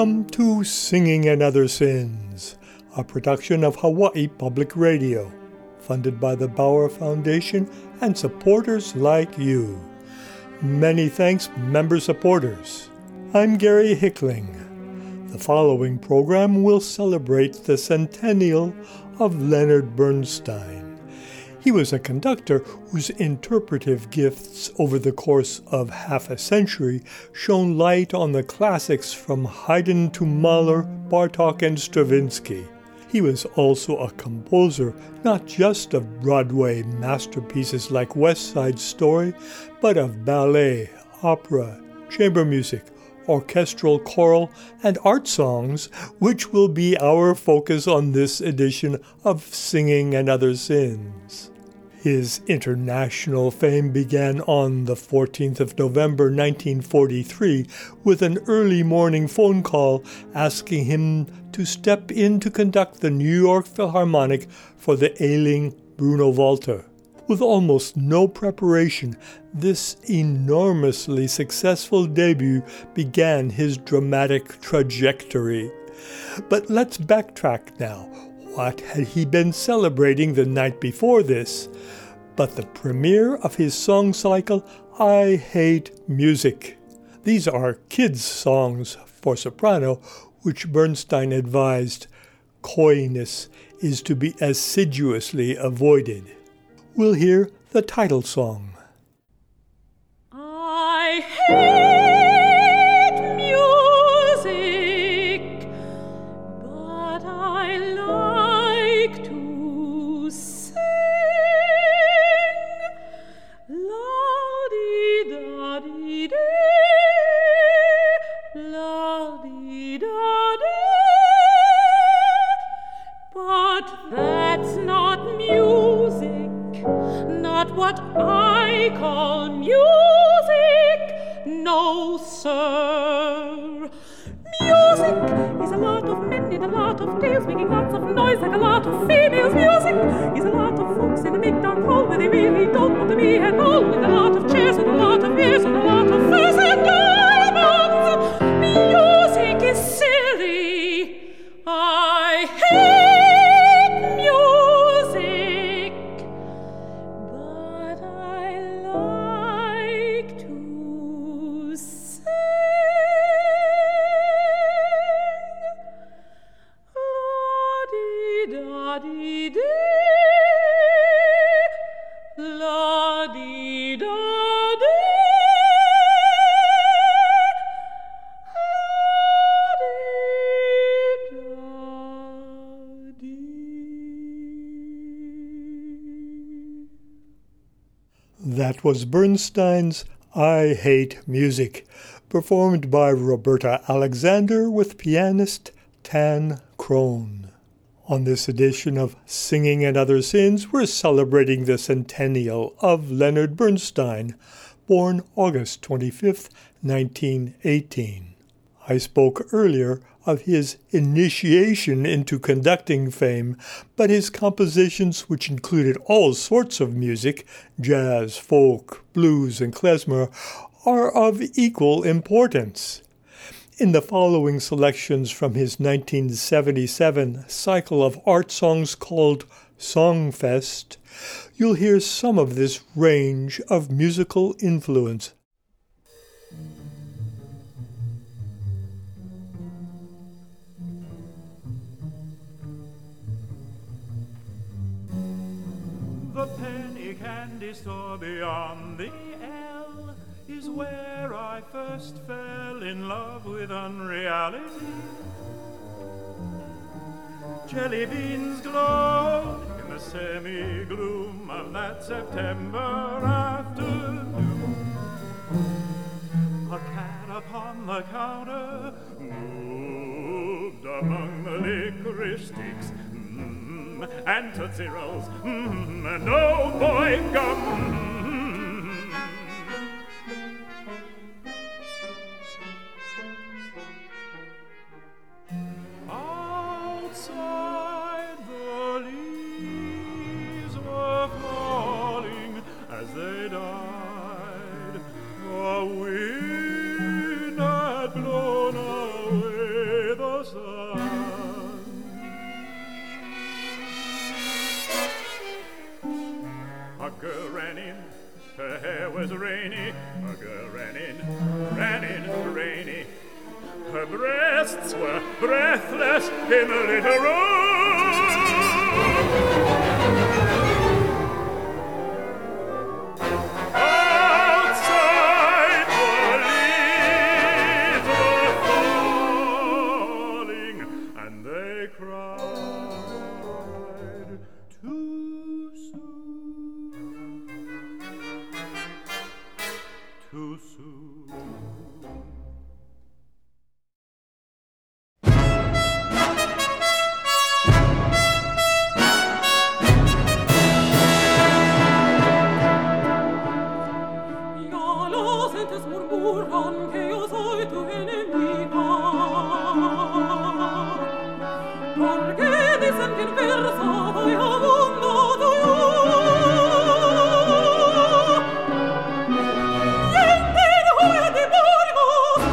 Welcome to Singing and Other Sins, a production of Hawaii Public Radio, funded by the Bauer Foundation and supporters like you. Many thanks, member supporters. I'm Gary Hickling. The following program will celebrate the centennial of Leonard Bernstein. He was a conductor whose interpretive gifts over the course of half a century shone light on the classics from Haydn to Mahler, Bartók, and Stravinsky. He was also a composer not just of Broadway masterpieces like West Side Story, but of ballet, opera, chamber music, orchestral, choral, and art songs, which will be our focus on this edition of Singing and Other Sins. His international fame began on the 14th of November 1943 with an early morning phone call asking him to step in to conduct the New York Philharmonic for the ailing Bruno Walter. With almost no preparation, this enormously successful debut began his dramatic trajectory. But let's backtrack now. What had he been celebrating the night before this? But the premiere of his song cycle, I Hate Music. These are kids' songs for soprano, which Bernstein advised coyness is to be assiduously avoided. We'll hear the title song. I hate music, but I like to sing. La-dee-da-dee-dee, la-dee-da-dee. But that's not music, not what I call music, no sir. Music is a lot of men in a lot of tales making lots of noise like a lot of females. Music is a lot of folks in a big dark hall where they really don't want to be at all, with a lot of chairs and a lot of ears and a lot of furs and diamonds. Music is silly. I hate music, but I like to sing. La-dee-da-dee-dee, la-dee-da-dee, That was Bernstein's I Hate Music, performed by Roberta Alexander with pianist Tan Krohn. On this edition of Singing and Other Sins, we're celebrating the centennial of Leonard Bernstein, born August 25, 1918. I spoke earlier of his initiation into conducting fame, but his compositions, which included all sorts of music, jazz, folk, blues, and klezmer, are of equal importance. In the following selections from his 1977 cycle of art songs called Songfest, you'll hear some of this range of musical influence. The penny candy store beyond the L is where I first fell in love with unreality. Jelly beans glowed in the semi-gloom of that September afternoon. A cat upon the counter moved among the licorice sticks, and Tootsie Rolls, and oh boy gum. Outside the leaves were falling as they died. The wind had blown away was Rainy. A girl ran in, Rainy. Her breasts were breathless in the little room. Outside the leaves were falling, and they cried too soon. Too soon. Murmuran que yo soy tu enemiga, porque dicen que en verso voy abundado yo. Yenten hoja de Burgos,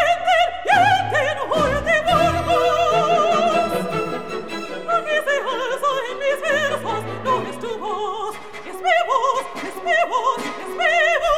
yenten hoja de Burgos, lo que se alza en mis versos no es tu voz, es mi voz, es mi voz, es mi voz.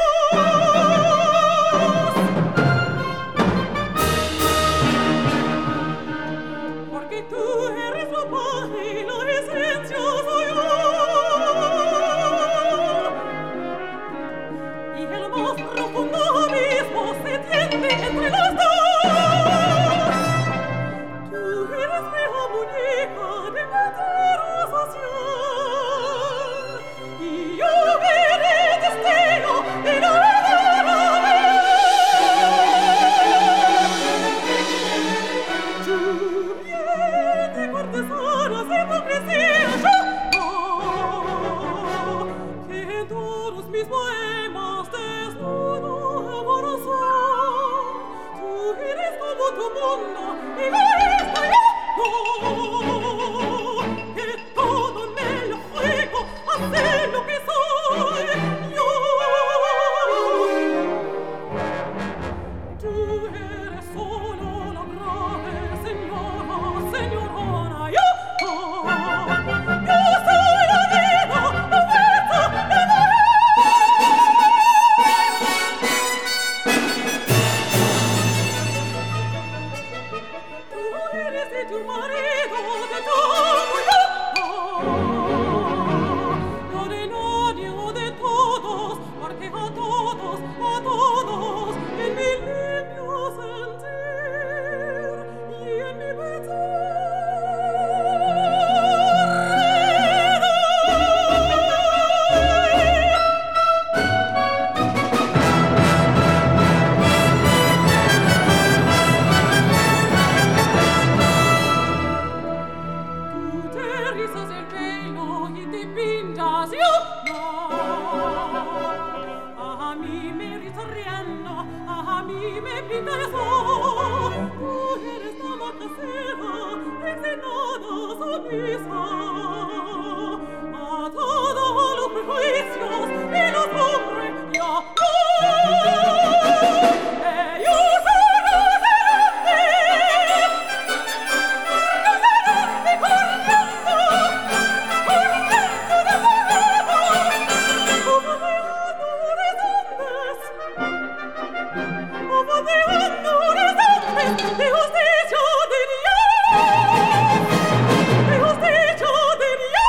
De justicia de Dios.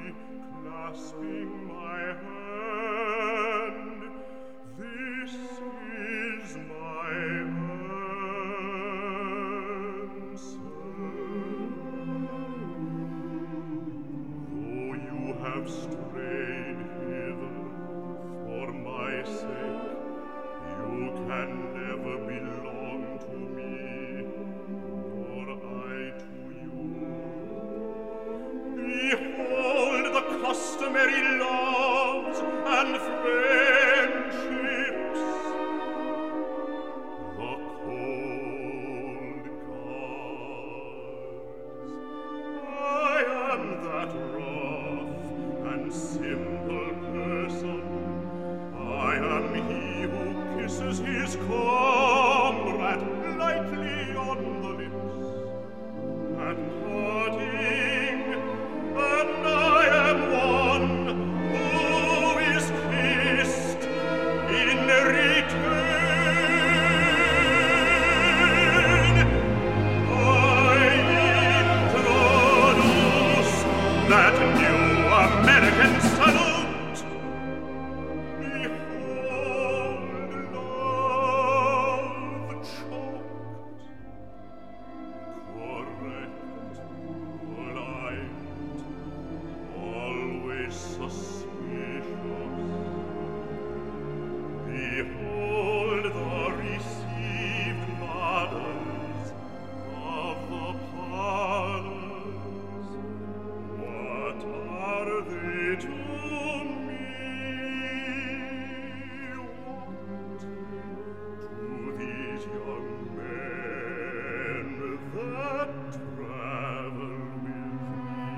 clasping my hand. This is my answer. Though you have strayed hither for my sake, you can never belong to me, nor I to you. Behold the customary loves and friendships, the cold gods. I am that rough and simple person. I am he who kisses his comrade lightly on the lips at parting, and I am one who is kissed in return. I introduce that new American salute. Behold love choked, correct, polite, always suspicious. Behold the received mothers of the parlors. What are they to me? What to these young men that travel with me?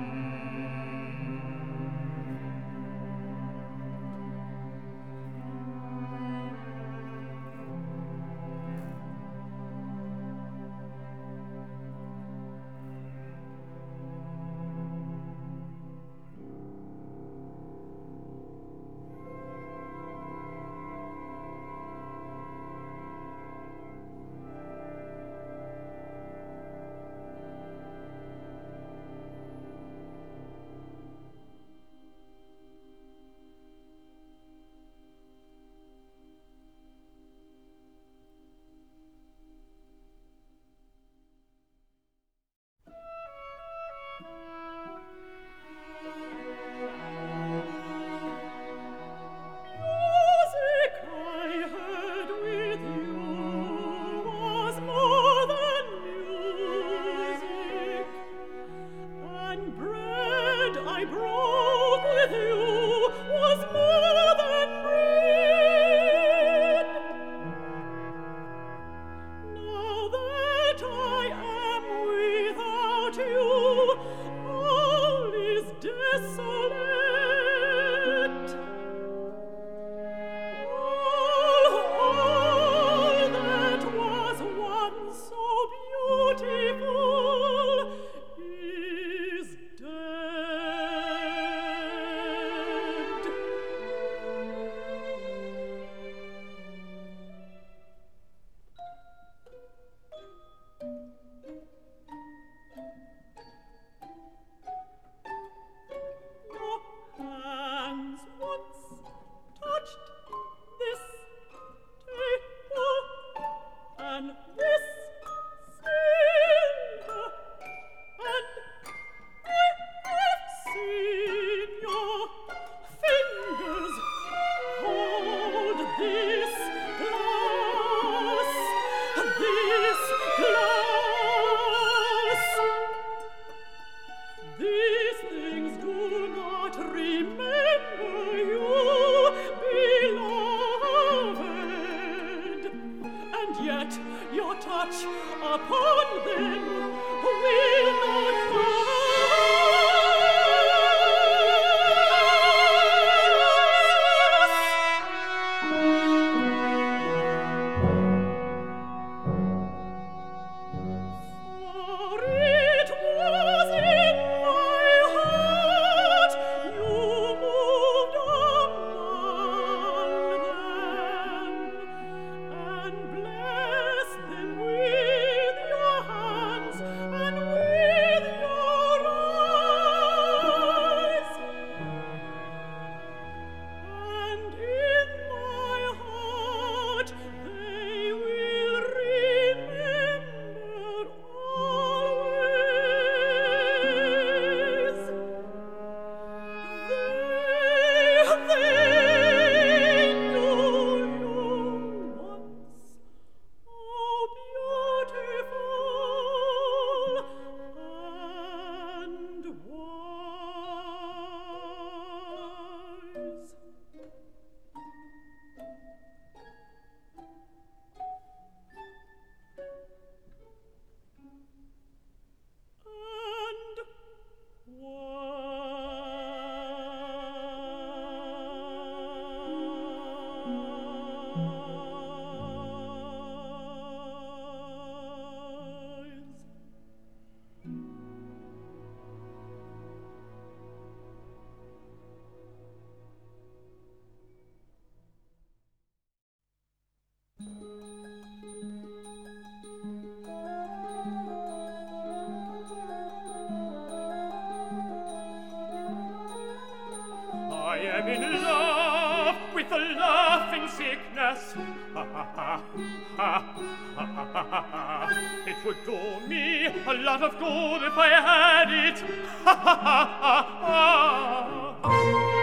am in love with the laughing sickness. Ha ha ha, ha ha ha ha ha. It would do me a lot of good if I had it. Ha ha ha ha ha.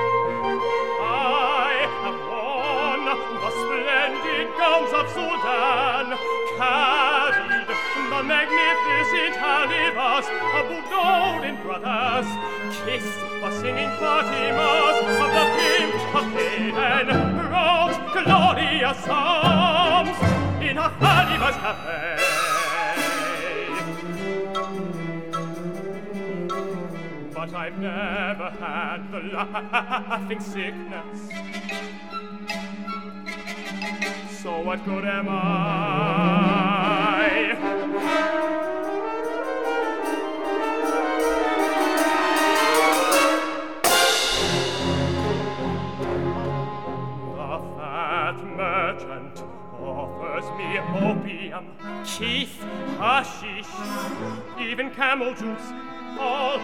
I have worn the splendid gowns of Sudan, carried the magnificent Halivas of Budolin brothers, kissed the singing Fatimas of the pink of Canaan, wrote glorious psalms in a Haliva's cafe. But I've never had the laughing sickness. So what good am I? The fat merchant offers me opium, keef, hashish, even camel juice. All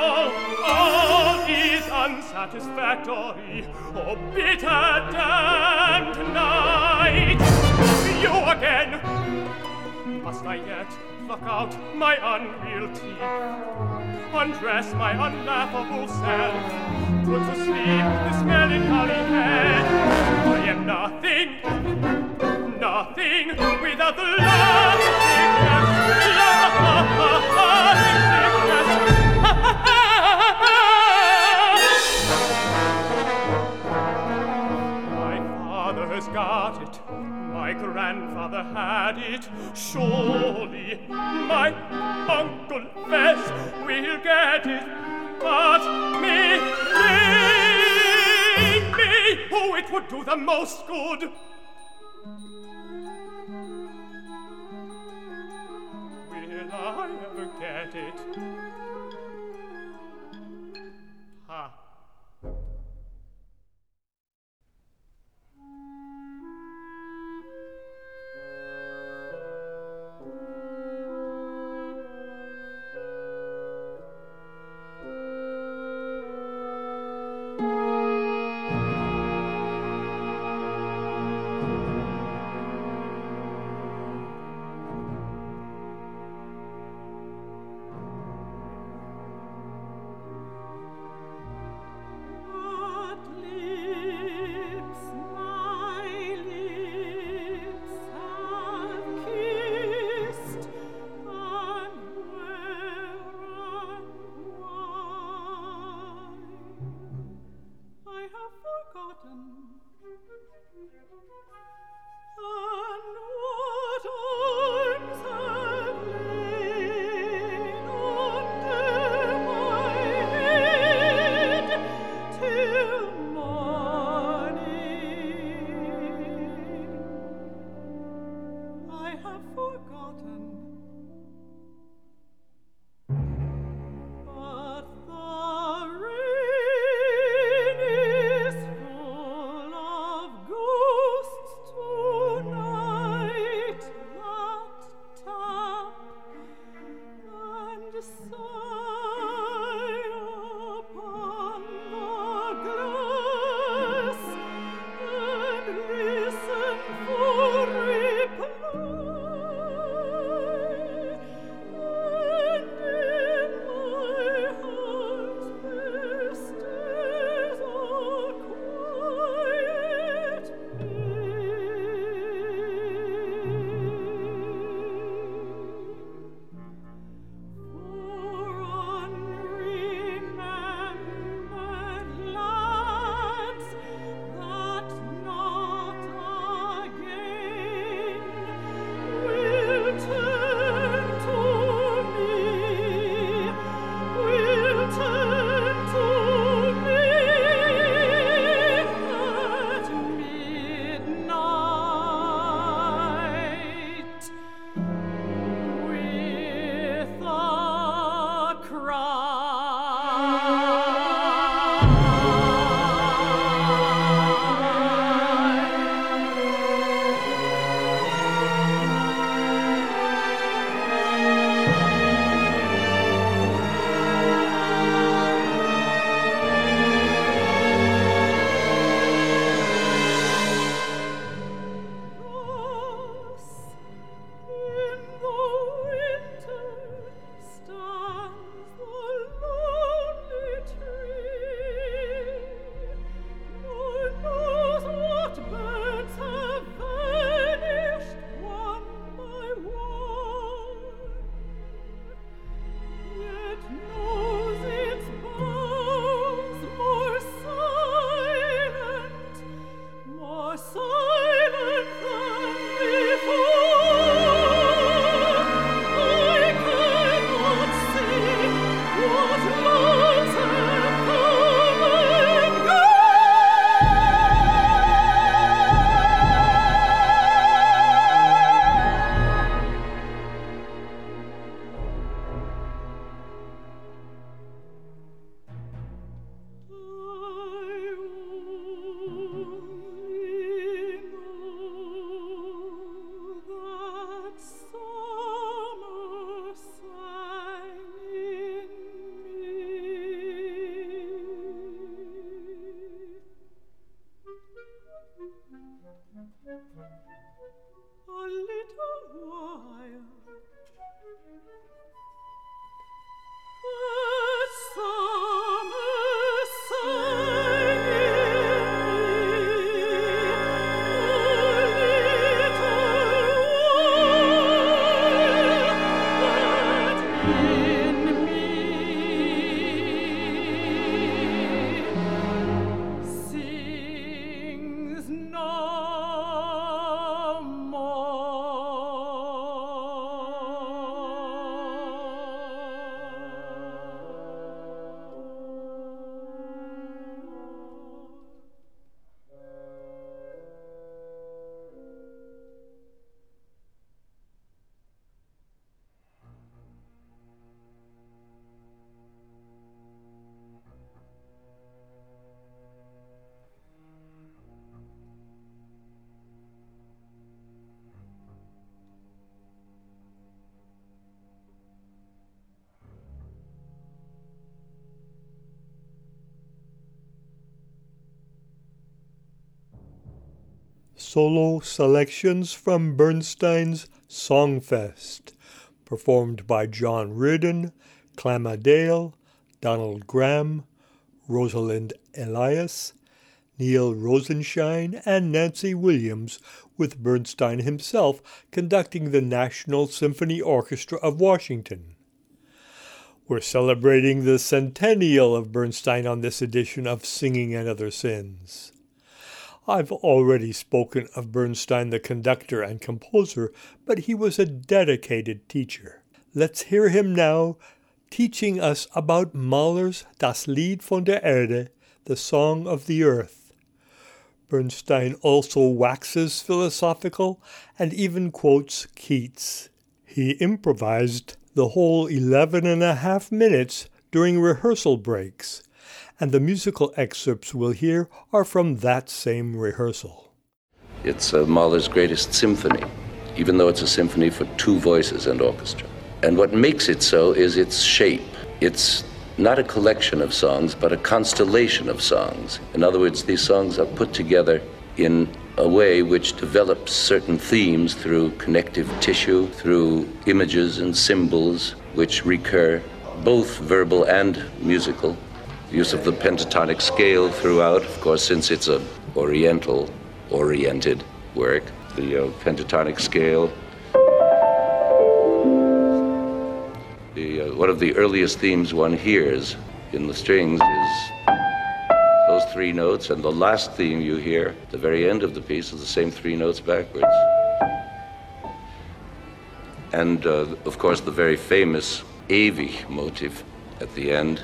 is unsatisfactory. Oh, bitter damned night. You again. Must I yet pluck out my unreal teeth, undress my unlaughable self, put to sleep this melancholy head? I am nothing without the laughing sickness. My father has got it, my grandfather had it, surely my Uncle Fess will get it, but me, oh, it would do the most good. Will I ever get it? Ha. solo selections from Bernstein's Songfest, performed by John Reardon, Clamma Dale, Donald Graham, Rosalind Elias, Neil Rosenshine, and Nancy Williams, with Bernstein himself conducting the National Symphony Orchestra of Washington. We're celebrating the centennial of Bernstein on this edition of Singing and Other Sins. I've already spoken of Bernstein, the conductor and composer, but he was a dedicated teacher. Let's hear him now teaching us about Mahler's Das Lied von der Erde, the Song of the Earth. Bernstein also waxes philosophical and even quotes Keats. He improvised the whole 11.5 minutes during rehearsal breaks, and the musical excerpts we'll hear are from that same rehearsal. It's Mahler's greatest symphony, even though it's a symphony for 2 voices and orchestra. And what makes it so is its shape. It's not a collection of songs, but a constellation of songs. In other words, these songs are put together in a way which develops certain themes through connective tissue, through images and symbols which recur, both verbal and musical. Use of the pentatonic scale throughout, of course, since it's an oriented work. The pentatonic scale. One of the earliest themes one hears in the strings is those 3 notes, and the last theme you hear at the very end of the piece is the same 3 notes backwards. And, of course, the very famous Ewig motive at the end.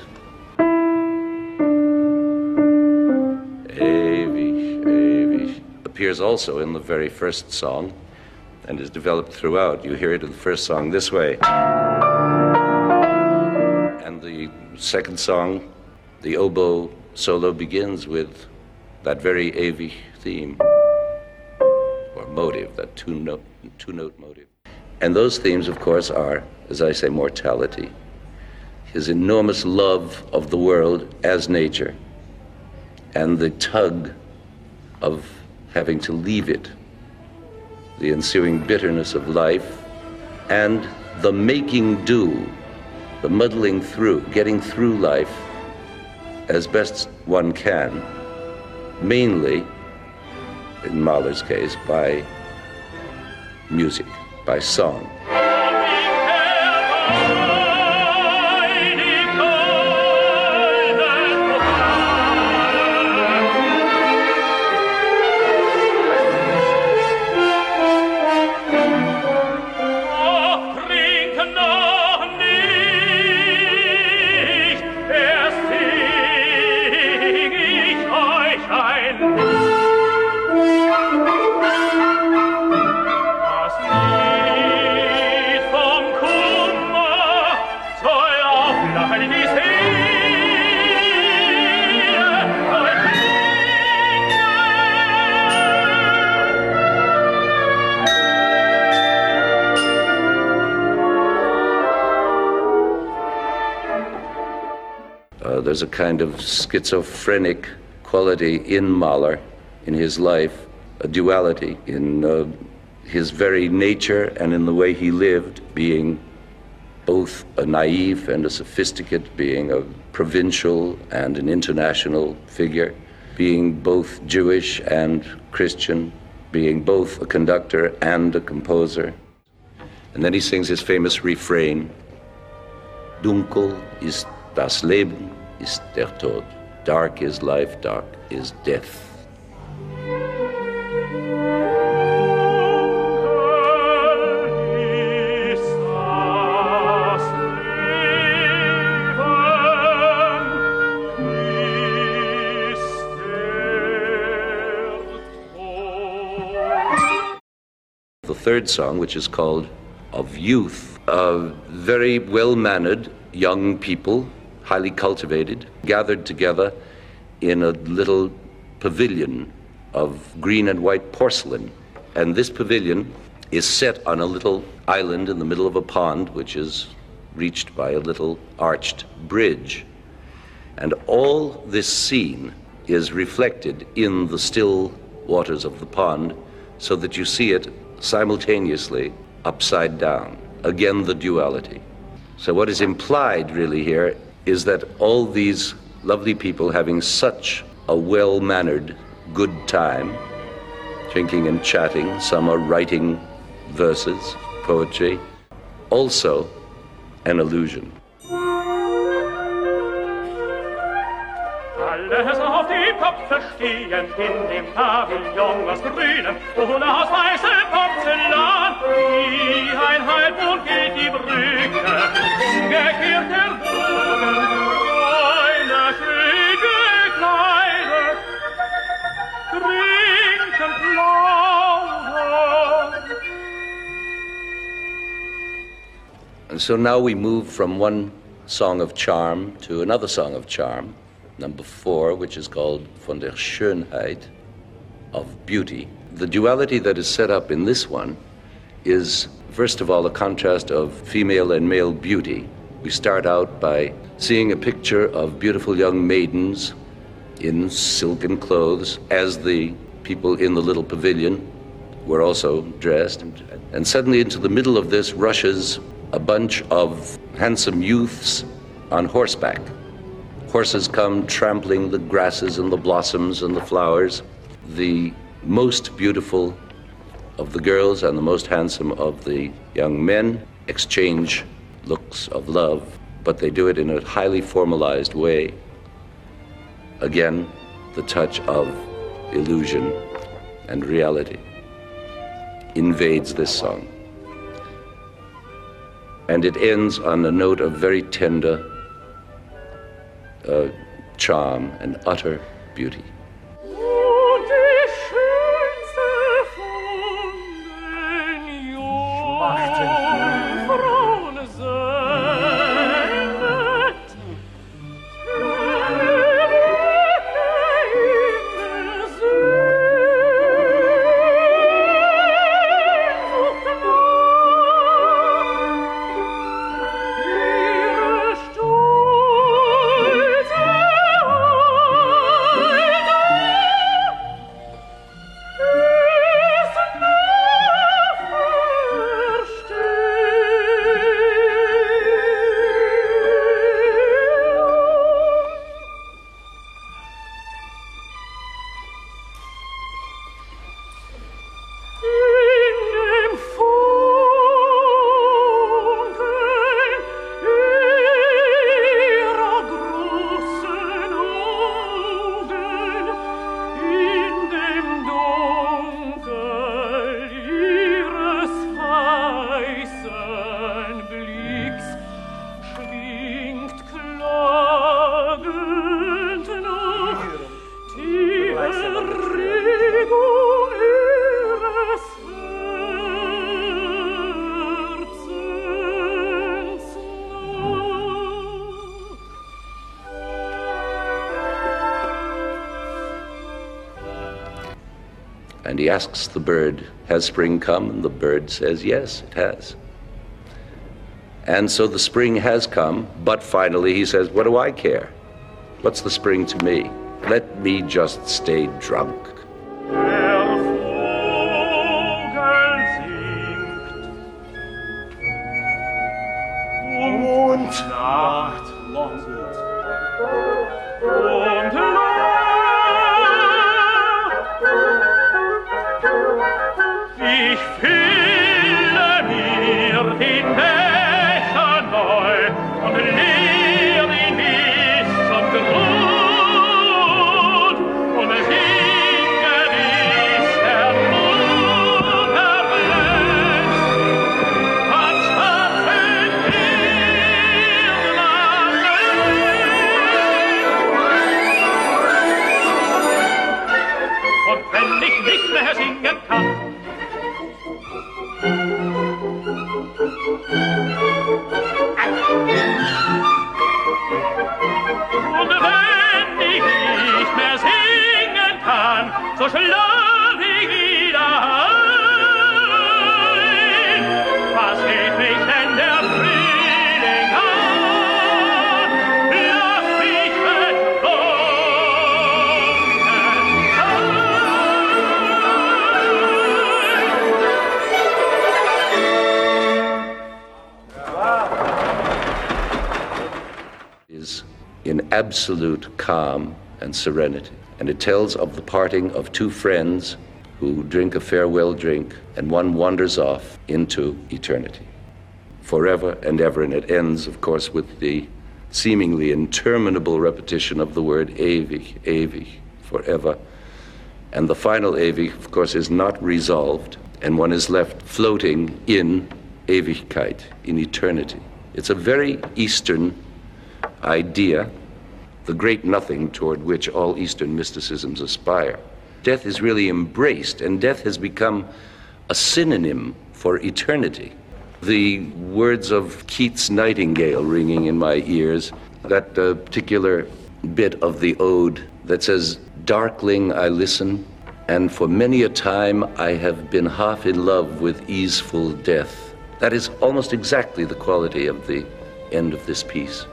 Ewig, ewig, appears also in the very first song and is developed throughout. You hear it in the first song this way. And the second song, the oboe solo, begins with that very Ewig theme, or motive, that two-note motive. And those themes, of course, are, as I say, mortality, his enormous love of the world as nature, and the tug of having to leave it, the ensuing bitterness of life, and the making do, the muddling through, getting through life as best one can, mainly, in Mahler's case, by music, by song. There's a kind of schizophrenic quality in Mahler, in his life, a duality in his very nature and in the way he lived, being both a naive and a sophisticate, being a provincial and an international figure, being both Jewish and Christian, being both a conductor and a composer. And then he sings his famous refrain, Dunkel ist das Leben, ist der Tod. Dark is life, dark is death. The third song, which is called Of Youth, very well-mannered young people, highly cultivated, gathered together in a little pavilion of green and white porcelain. And this pavilion is set on a little island in the middle of a pond, which is reached by a little arched bridge. And all this scene is reflected in the still waters of the pond so that you see it simultaneously upside down. Again, the duality. So what is implied really here is that all these lovely people having such a well-mannered, good time, drinking and chatting, some are writing verses, poetry, also an illusion. Alles auf die Köpfe stehen, in dem Pavillon aus grünem und aus weißem Porzellan. Wie ein Halbmond geht die Brücke, umgekehrt der Bogen, eine schön gekleidet, trinken, plaudern. And so now we move from one song of charm to another song of charm, number 4, which is called Von der Schönheit, of beauty. The duality that is set up in this one is, first of all, a contrast of female and male beauty. We start out by seeing a picture of beautiful young maidens in silken clothes, as the people in the little pavilion were also dressed. And suddenly into the middle of this rushes a bunch of handsome youths on horseback. Horses come trampling the grasses and the blossoms and the flowers. The most beautiful of the girls and the most handsome of the young men exchange looks of love, but they do it in a highly formalized way. Again, the touch of illusion and reality invades this song. And it ends on a note of very tender charm and utter beauty. And he asks the bird, has spring come? And the bird says, yes, it has. And so the spring has come, but finally he says, what do I care? What's the spring to me? Let me just stay drunk. So schlaf ich wieder ein. Was geht mich denn der Frühling an? Lass mich betrunken sein. absolute calm and serenity. And it tells of the parting of two friends who drink a farewell drink, and one wanders off into eternity, forever and ever. And it ends, of course, with the seemingly interminable repetition of the word ewig, ewig, forever. And the final ewig, of course, is not resolved, and one is left floating in Ewigkeit, in eternity. It's a very Eastern idea, the great nothing toward which all Eastern mysticisms aspire. Death is really embraced, and death has become a synonym for eternity. The words of Keats' Nightingale ringing in my ears, that particular bit of the ode that says, "Darkling I listen, and for many a time I have been half in love with easeful death." That is almost exactly the quality of the end of this piece.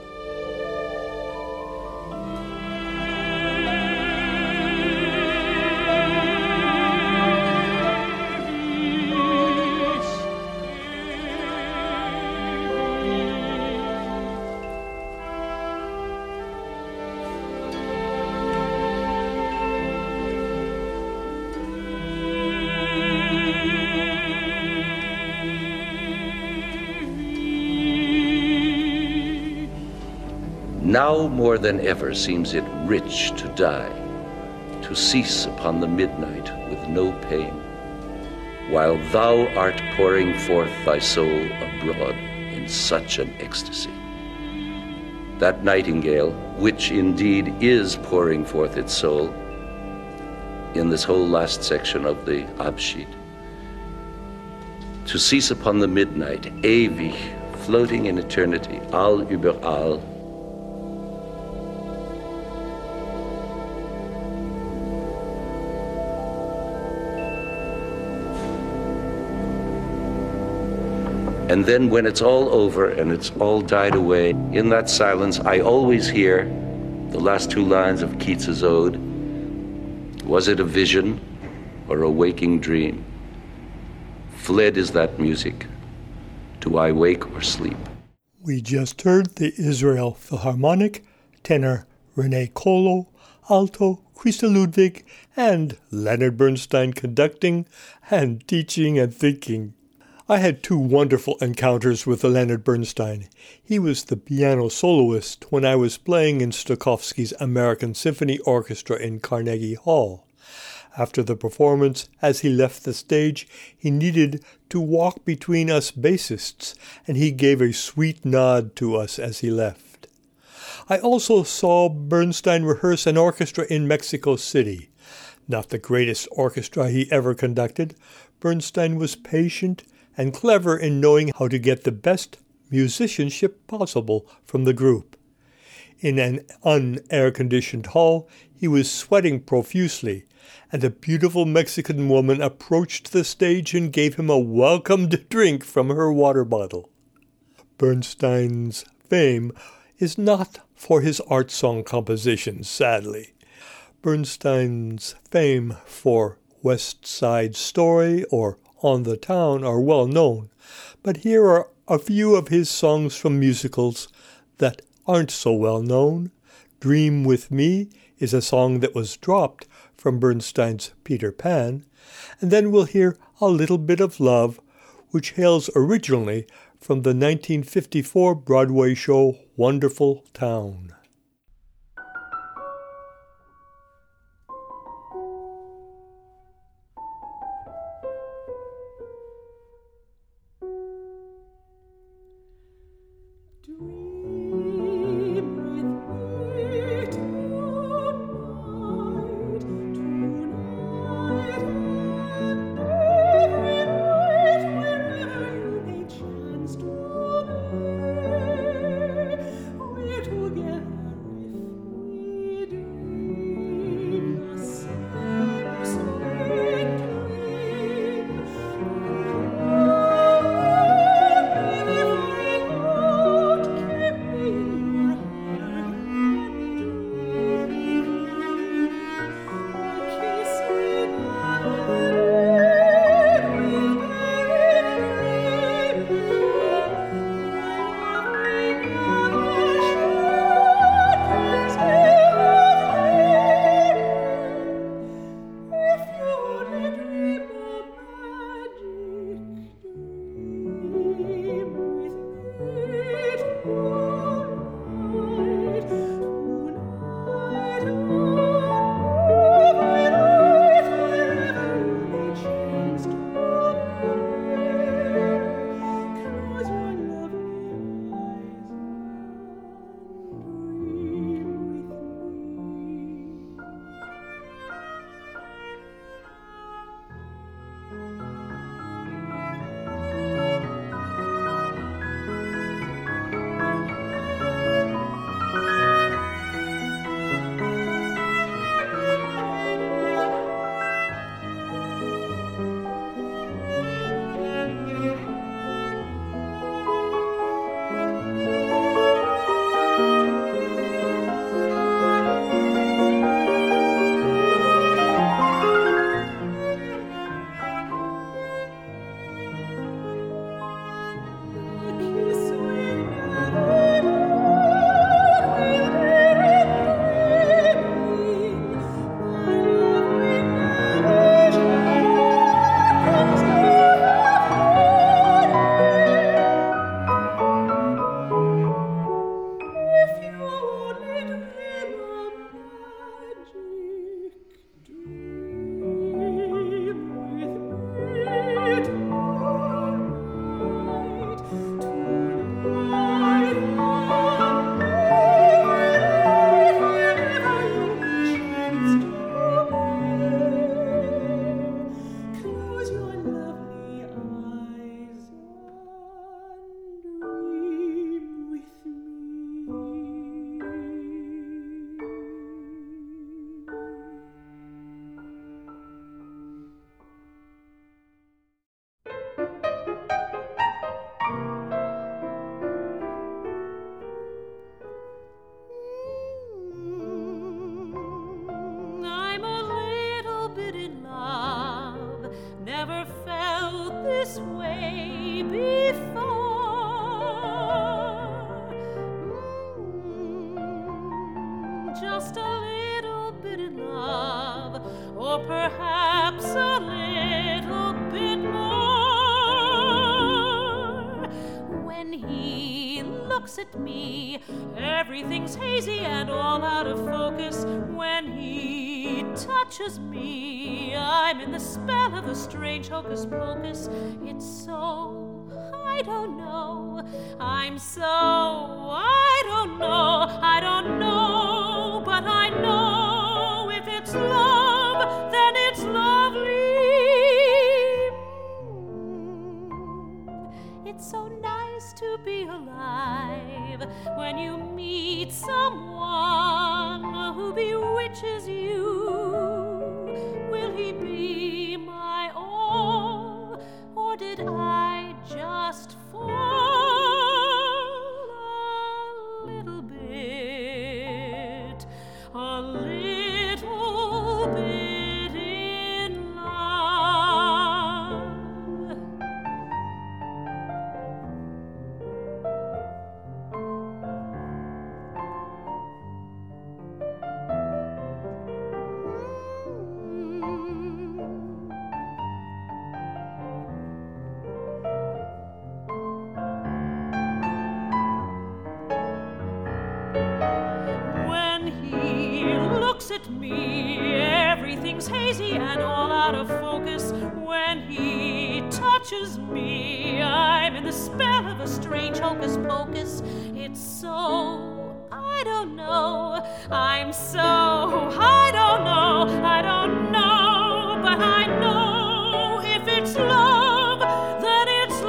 Now more than ever seems it rich to die, to cease upon the midnight with no pain, while thou art pouring forth thy soul abroad in such an ecstasy. That nightingale, which indeed is pouring forth its soul in this whole last section of the Abschied, to cease upon the midnight, ewig, floating in eternity, all überall. And then when it's all over and it's all died away, in that silence, I always hear the last two lines of Keats's ode. Was it a vision or a waking dream? Fled is that music. Do I wake or sleep? We just heard the Israel Philharmonic, tenor René Kolo, alto Christa Ludwig, and Leonard Bernstein conducting and teaching and thinking. I had two wonderful encounters with Leonard Bernstein. He was the piano soloist when I was playing in Stokowski's American Symphony Orchestra in Carnegie Hall. After the performance, as he left the stage, he needed to walk between us bassists, and he gave a sweet nod to us as he left. I also saw Bernstein rehearse an orchestra in Mexico City. Not the greatest orchestra he ever conducted, Bernstein was patient and clever in knowing how to get the best musicianship possible from the group. In an un-air-conditioned hall, he was sweating profusely, and a beautiful Mexican woman approached the stage and gave him a welcomed drink from her water bottle. Bernstein's fame is not for his art song compositions, sadly. Bernstein's fame for West Side Story or On the Town are well known, but here are a few of his songs from musicals that aren't so well known. Dream With Me is a song that was dropped from Bernstein's Peter Pan, and then we'll hear A Little Bit of Love, which hails originally from the 1954 Broadway show Wonderful Town. Together this way before. Just a little bit in love, or perhaps a little bit more. When he looks at me, everything's hazy and all out of focus. When he touches me, I'm in the spell of a strange hocus pocus. It's so, I don't know, I'm so, I don't know, but I know if it's love, then it's lovely. It's so nice to be alive when you meet someone who bewitches you. Will he be my all, or did I just fall a little bit in love? At me, everything's hazy and all out of focus. When he touches me, I'm in the spell of a strange hocus pocus. It's so, I don't know, I'm so, I don't know, but I know if it's love, then it's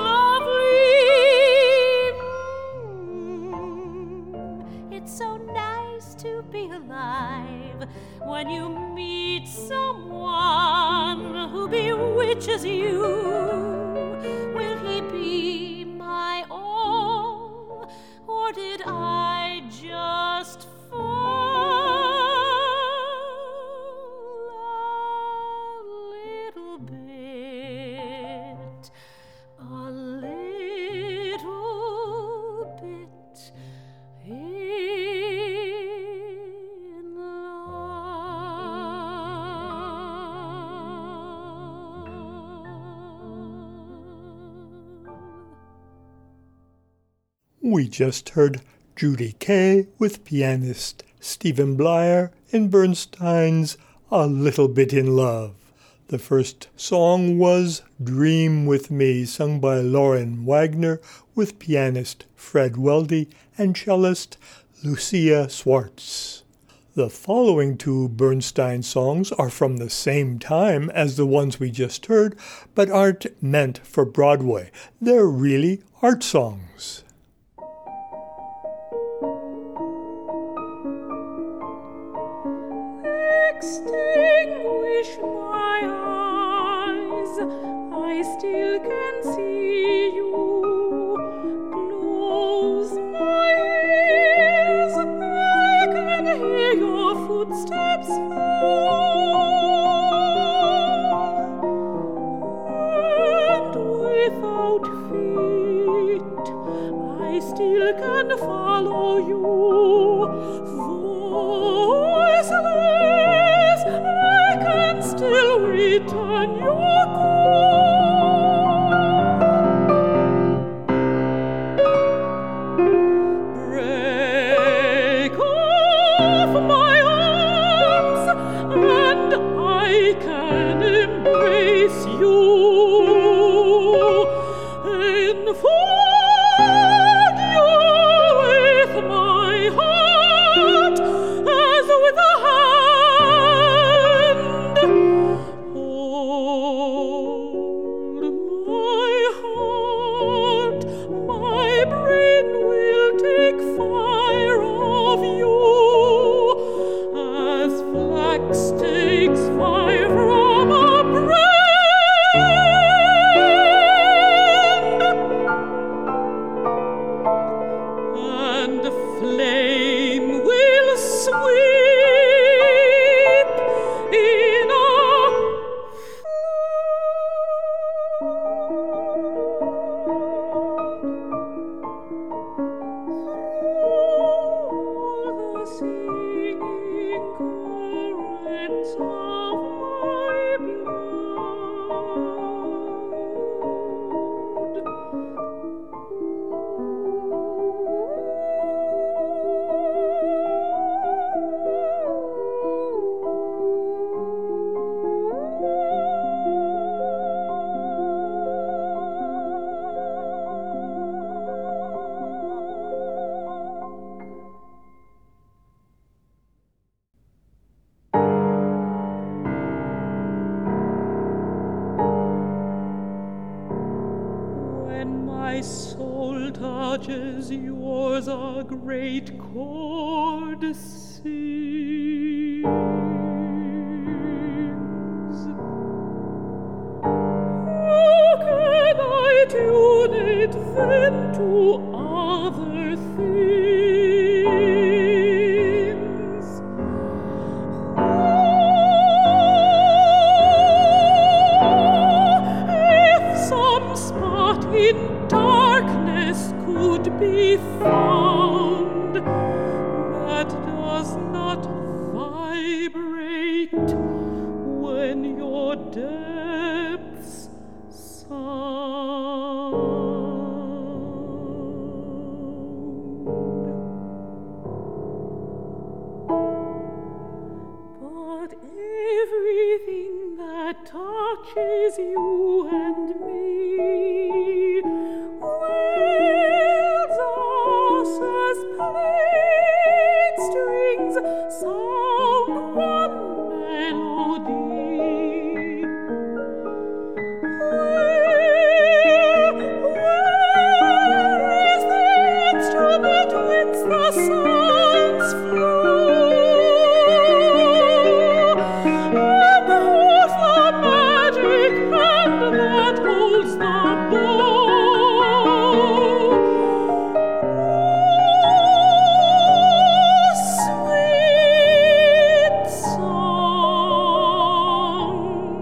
lovely. It's so nice to be alive when you meet someone who bewitches you. Will he be my all, or did I just fall a little bit, a little bit in love? We just heard Judy Kaye with pianist Stephen Blyer in Bernstein's A Little Bit in Love. The first song was Dream With Me, sung by Lauren Wagner with pianist Fred Weldy and cellist Lucia Swartz. The following two Bernstein songs are from the same time as the ones we just heard, but aren't meant for Broadway. They're really art songs. Extinguish my eyes, I still can see you. Close my ears, I can hear your footsteps fall. And without feet, I still can follow you. Voiceless, I can still return your call. soul touches, yours a great chord sings. How can I tune it then to other things? If some spot in darkness could be found that does not vibrate when your depths sound. But everything that touches you and me wills us as played strings sound one melody. Where is the instrument whence the sounds flow? And who's the magic hand that holds the bow? Sweet song,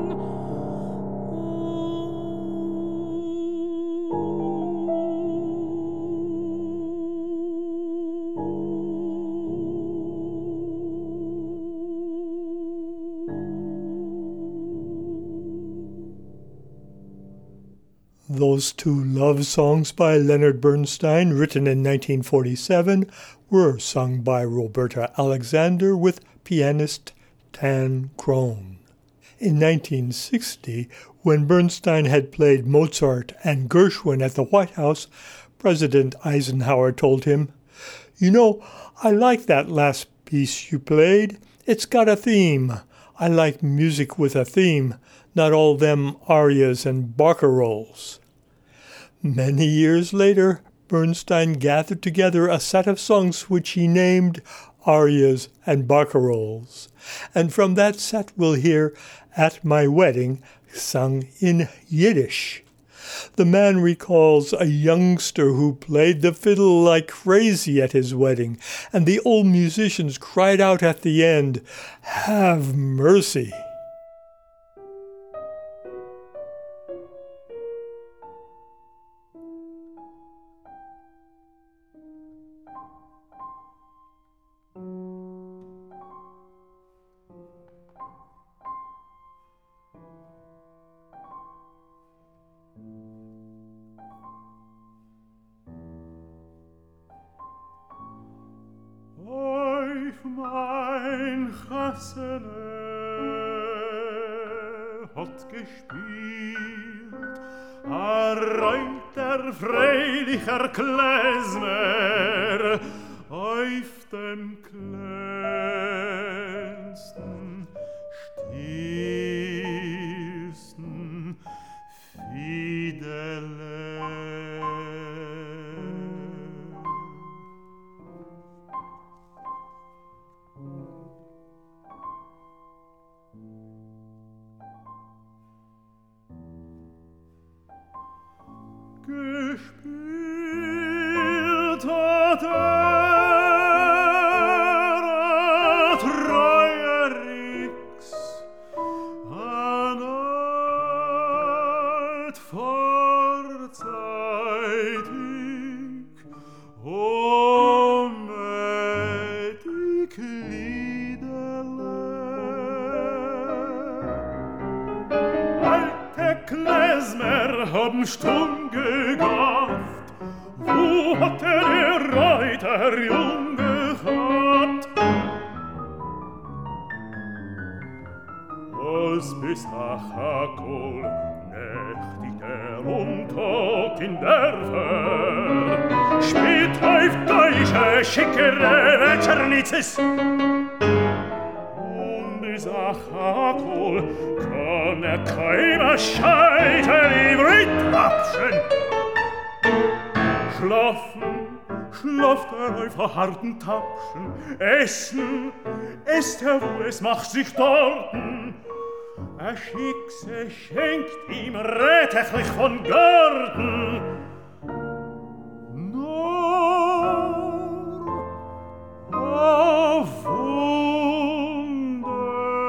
Those two love songs by Leonard Bernstein, written in 1947, were sung by Roberta Alexander with pianist Tan Krohn. In 1960, when Bernstein had played Mozart and Gershwin at the White House, President Eisenhower told him, "You know, I like that last piece you played. It's got a theme. I like music with a theme, not all them arias and barcarolles." Many years later, Bernstein gathered together a set of songs which he named Arias and Barcarolles, and from that set we'll hear At My Wedding, sung in Yiddish. The man recalls a youngster who played the fiddle like crazy at his wedding, and the old musicians cried out at the end, "Have mercy!" Mein Chassene hat gespielt, a Reuter freilicher Klezmer auf dem kleinsten, stillsten Fidele. Gespielt hat Treuerix an alt vorzeitig ohnmächtig Liederle. Alte Klezmer haben stumm gegafft, wo hat der Reiter jung gehabt? Was bis Achakol nächtigt Tag in Dörfer, spielt auf deutsche schickere Tschernitzes. Und bis Achakol kann keiner Scheitel im Rittwapschen. Schlafen, schlaft auf harten Tapschen, essen, esst wo es macht sich dorten. Ein Schicksal schenkt ihm rätechlich von Garten. Nur, oh Wunder,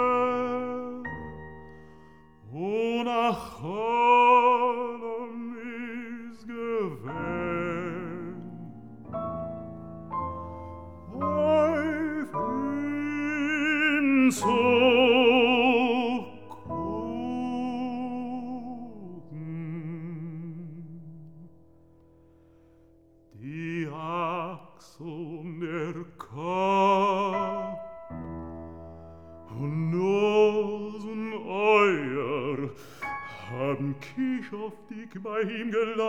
und nach allem ist gewähnt. Auf ihn die Achseln der Kapp und Nose und Eier haben kichoftig bei ihm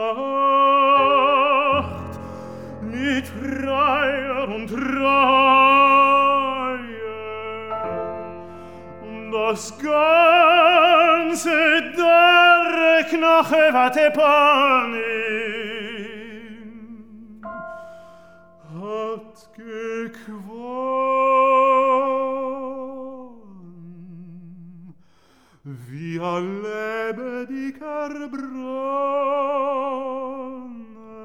gelacht, mit Freier und Reihe, und das ganze Derek nach Evatepanin hat gequollen wie ein lebendiger Bronne.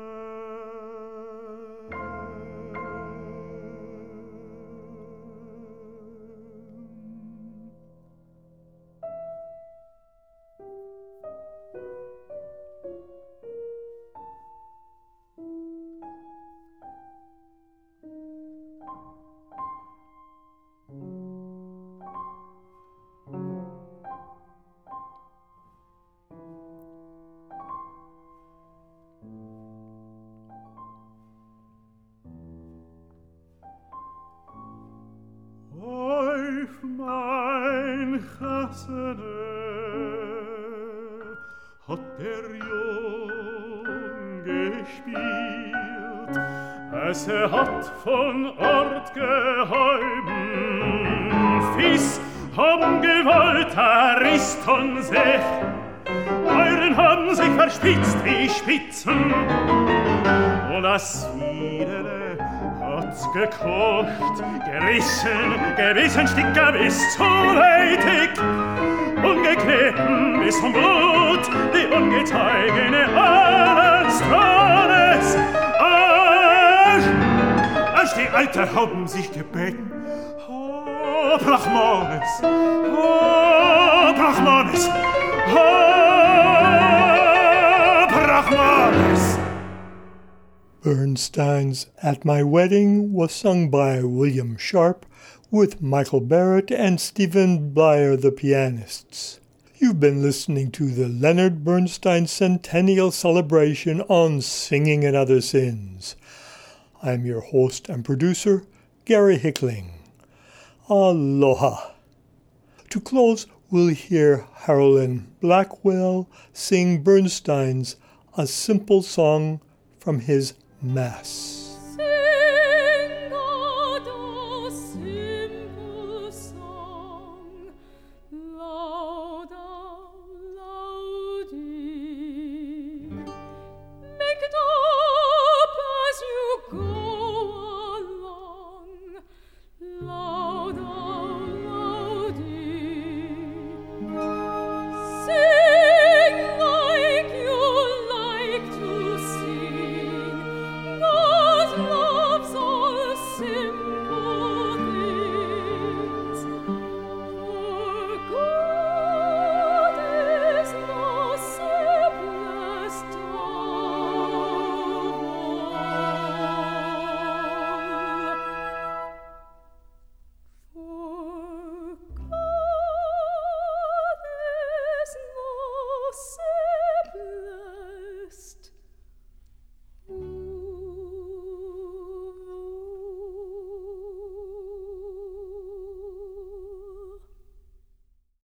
Auf mein Chassene hat der Jung gespielt, es hat von Ort gehäuben, Fies haben gewollt, ist von sich, Euren haben sich verspitzt wie Spitzen, und das Wiedele hat's gekocht, gerissen, gewissen Sticker bis zu leidig, ungekneten bis zum Blut, die ungezeigene alles Trones. Als die Alte haben sich gebeten, oh, Brachmanes, oh, Brachmanes, oh, Brachmanes. Bernstein's At My Wedding was sung by William Sharp with Michael Barrett and Stephen Blyer, the pianists. You've been listening to the Leonard Bernstein Centennial Celebration on Singing and Other Sins. I'm your host and producer, Gary Hickling. Aloha. To close, we'll hear Harolyn Blackwell sing Bernstein's A Simple Song from his Mass.